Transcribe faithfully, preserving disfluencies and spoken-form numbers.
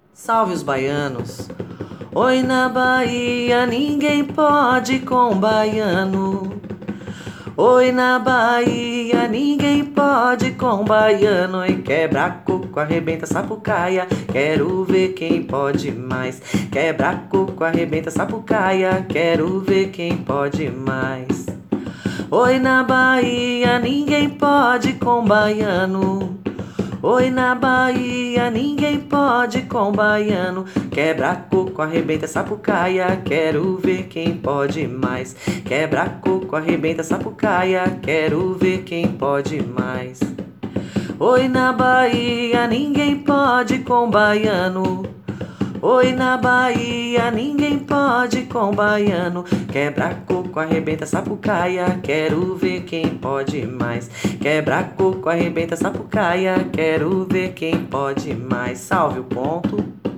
Salve os baianos. Oi, na Bahia ninguém pode com baiano. Oi, na Bahia ninguém pode com baiano. E quebra coco, arrebenta sapucaia. Quero ver quem pode mais. Quebra coco, arrebenta sapucaia. Quero ver quem pode mais. Oi, na Bahia ninguém pode com baiano. Oi, na Bahia ninguém pode com baiano. Quebra coco, arrebenta sapucaia. Quero ver quem pode mais. Quebra coco, arrebenta sapucaia. Quero ver quem pode mais. Oi, na Bahia ninguém pode com baiano. Oi, na Bahia ninguém pode com baiano. Quebra coco, arrebenta sapucaia. Quero ver quem pode mais. Quebra coco, arrebenta sapucaia. Quero ver quem pode mais. Salve o ponto.